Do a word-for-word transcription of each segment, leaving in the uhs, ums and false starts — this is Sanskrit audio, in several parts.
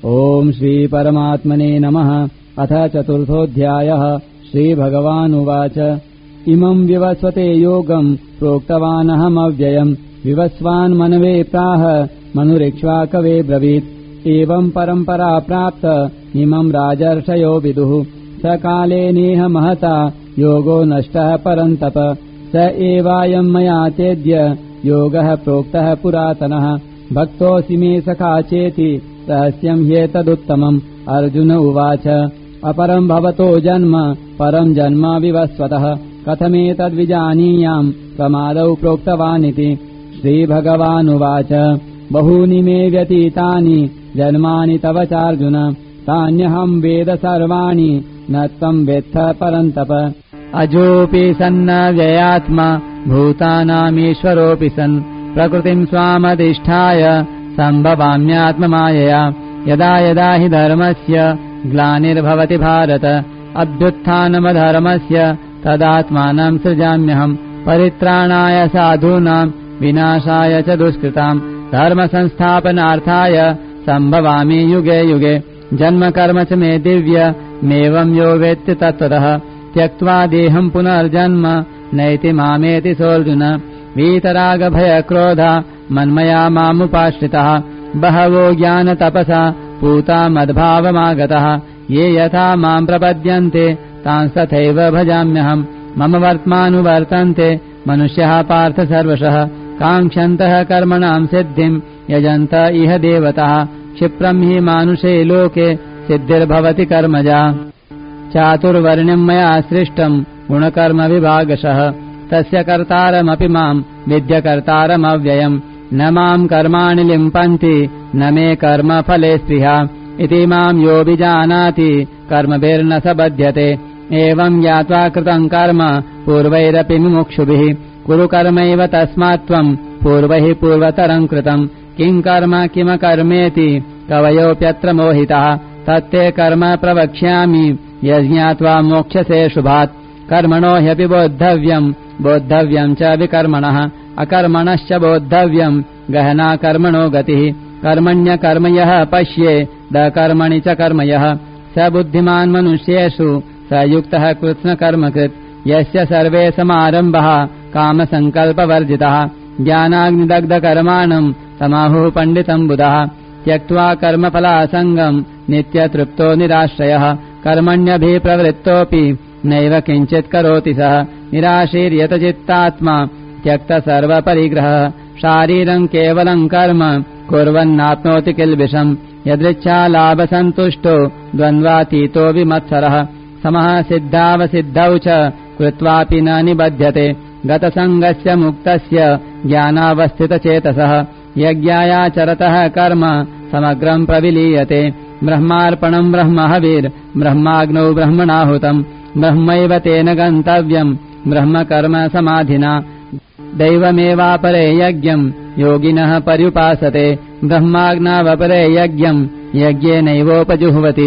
ओम श्री परमात्मने नमः। अथ चतुर्थोऽध्यायः। श्रीभगवानुवाच इमं विवस्वते योगं प्रोक्तवानहमव्ययम् विवस्वान् मनवे प्राह मनुरिक्ष्वाकवे ब्रवीत् एवं परम्परा प्राप्त इमं राजर्षयो विदुः स काले नेह महता योगो नष्टः परन्तप स एवायं मया चेद्य योगः प्रोक्तः पुरातनः भक्तोऽसि मे सखा चेति रहस्यं ह्येतदुत्तमम्। अर्जुन उवाच अपरं भवतो जन्म परं जन्म विवस्वतः कथमेतद्विजानीयाम् प्रमादौ प्रोक्तवानिति। श्रीभगवानुवाच बहूनि मे व्यतीतानि जन्मानि तव चार्जुन तान्यहं वेद सर्वाणि न त्वं वेत्थ परन्तप अजोऽपि सन्नव्ययात्मा भूतानामीश्वरोऽपि सन् प्रकृतिं स्वामधिष्ठाय सम्भवाम्यात्ममायया यदा यदा हि धर्मस्य ग्लानिर्भवति भारत अभ्युत्थानमधर्मस्य तदात्मानं सृजाम्यहम् परित्राणाय साधूनां विनाशाय च दुष्कृताम् धर्मसंस्थापनार्थाय सम्भवामि युगे युगे जन्म कर्म च मे दिव्यमेवं यो वेत्ति तत्त्वतः त्यक्त्वा देहं पुनर्जन्म नैति मामेति सोऽर्जुन वीतरागभयक्रोधा मन्मया मामुपाश्रितः बहवो ज्ञानतपसा पूता मद्भावमागतः ये यथा मां प्रपद्यन्ते तांस्तथैव भजाम्यहम् मम वर्त्मानुवर्तन्ते मनुष्यः पार्थ सर्वशः काङ्क्षन्तः कर्मणां सिद्धिं यजन्त इह देवतः क्षिप्रं हि मानुषे लोके सिद्धिर्भवति कर्मजा चातुर्वर्ण्यं मया सृष्टं गुणकर्म विभागशः तस्य कर्तारमपि मां विद्यकर्तारमव्ययम् न मां कर्माणि लिम्पन्ति न मे कर्म फले स्पृहा इति मां यो विजानाति कर्मभिर्न स बध्यते एवं ज्ञात्वा कृतं कर्म पूर्वैरपि मुमुक्षुभिः कुरु कर्मैव तस्मात् त्वं पूर्वैः पूर्वतरं कृतं किं कर्म किमकर्मेति कवयोऽप्यत्र मोहितः तत्ते कर्म प्रवक्ष्यामि यज्ञात्वा मोक्ष्यसे शुभात् कर्मणो ह्यपि बोद्धव्यं बोद्धव्यं च विकर्मणः अकर्मणश्च बोद्धव्यं गहना कर्मणो गतिः कर्मण्यकर्म यः पश्ये दकर्मणि च कर्म यः स बुद्धिमान् मनुष्येषु स युक्तः कृत्स्नकर्मकृत् यस्य सर्वे समारम्भः कामसङ्कल्पवर्जितः ज्ञानाग्निदग्धकर्माणं समाहुः पण्डितं बुधः त्यक्त्वा कर्मफलासङ्गं नित्यतृप्तो निराश्रयः कर्मण्यभिप्रवृत्तोऽपि नैव किञ्चित् करोति सः निराशीर्यतचित्तात्मा त्यक्तसर्वपरिग्रहः शारीरं केवलं कर्म कुर्वन्नाप्नोति किल्बिषम् यदृच्छालाभसन्तुष्टो द्वन्द्वातीतो विमत्सरः समः सिद्धावसिद्धौ च कृत्वापि न निबध्यते गतसङ्गस्य मुक्तस्य ज्ञानावस्थितचेतसः यज्ञायाचरतः कर्म समग्रं प्रविलीयते ब्रह्मार्पणं ब्रह्महविर्ब्रह्माग्नौ ब्रह्मणाहुतं ब्रह्मैव तेन गन्तव्यं ब्रह्मकर्म समाधिना दैवमेवापरे यज्ञं योगिनः पर्युपासते ब्रह्माग्नावपरे यज्ञं यज्ञेनैवोपजुह्वति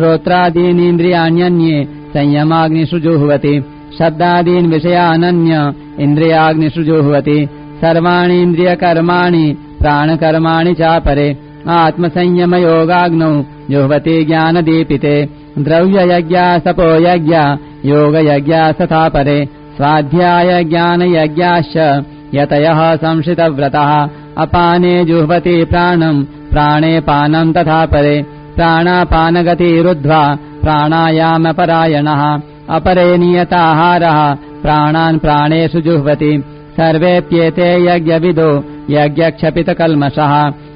श्रोत्रादीनीन्द्रियाण्यन्ये संयमाग्निषु जुह्वति शब्दादीन् विषयानन्य इन्द्रियाग्निषु जुह्वति सर्वाणीन्द्रियकर्माणि प्राणकर्माणि चापरे आत्मसंयमयोगाग्नौ जुह्वति ज्ञानदीपिते द्रव्ययज्ञा तपोयज्ञा योगयज्ञा तथा परे स्वाध्यायज्ञानयज्ञाश्च यतयः संशितव्रतः अपाने जुह्वति प्राणं प्राणे पानं तथा परे प्राणापानगतिरुद्ध्वा प्राणायामपरायणः अपरे नियताहारः प्राणान् प्राणेषु जुह्वति सर्वेऽप्येते यज्ञविदो यज्ञक्षपितकल्मषः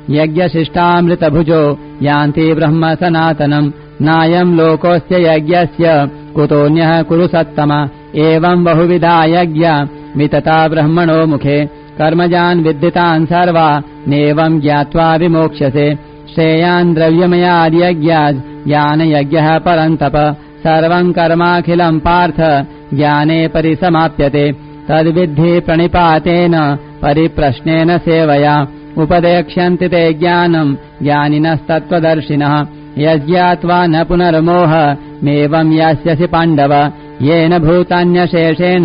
यज्ञशिष्टामृतभुजो यान्ति ब्रह्म सनातनम् नायं लोकोऽस्य यज्ञस्य कुतोऽन्यः कुरु सत्तम एवं बहुविधा यज्ञा वितता ब्रह्मणो मुखे कर्मजान् विद्धितान् सर्वा नेवं ज्ञात्वा विमोक्ष्यसे श्रेयान् द्रव्यमयाद्यज्ञाद् ज्ञानयज्ञः परन्तप सर्वं कर्माखिलं पार्थ ज्ञाने परिसमाप्यते तद्विद्धि प्रणिपातेन परिप्रश्नेन सेवया उपदेक्ष्यन्ति ते ज्ञानं ज्ञानिनस्तत्त्वदर्शिनः यज्ञात्वा न पुनर्मोह मेवं यास्यसि पाण्डव येन भूतान्यशेषेण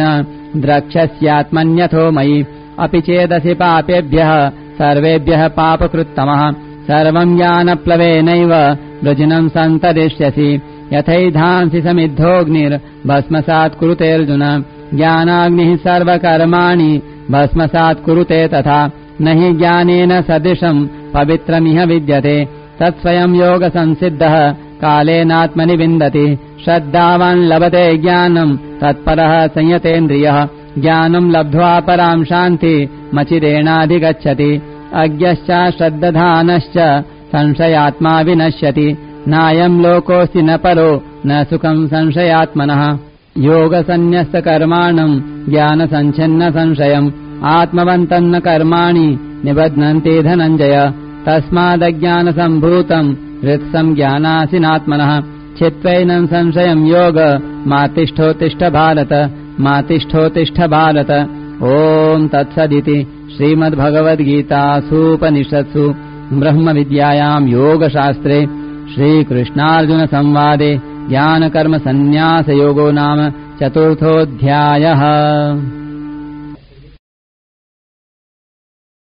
द्रक्ष्यस्यात्मन्यथो मयि अपि चेदसि पापेभ्यः सर्वेभ्यः पापकृत्तमः सर्वं ज्ञानप्लवेनैव वृजिनं सन्तरिष्यसि यथैधांसि समिद्धोऽग्निर्भस्मसात् कुरुतेऽर्जुन ज्ञानाग्निः सर्वकर्माणि भस्मसात् कुरुते तथा न हि ज्ञानेन सदृशं पवित्रमिह विद्यते तत्स्वयं योगसंसिद्धः कालेनात्मनि विन्दति श्रद्धावान् लभते ज्ञानं तत्परः संयतेन्द्रियः ज्ञानं लब्ध्वा परां शान्तिमचिरेणाधिगच्छति अज्ञश्च श्रद्दधानश्च संशयात्मा विनश्यति नायं लोकोऽस्ति न परो न सुखं संशयात्मनः योगसन्न्यस्तकर्माणं ज्ञानसञ्छिन्न संशयम् आत्मवन्तन्न कर्माणि निबध्नन्ति धनञ्जय तस्मादज्ञानसम्भूतं हृत्सं ज्ञानासिनात्मनः चित्वैनं संशयं योग मातिष्ठोत्तिष्ठ भारत मातिष्ठोत्तिष्ठ भारत ॐ तत्सदिति श्रीमद्भगवद्गीतासूपनिषत्सु ब्रह्मविद्यायां योगशास्त्रे श्रीकृष्णार्जुनसंवादे ज्ञानकर्मसन्न्यासयोगो नाम चतुर्थोऽध्यायः।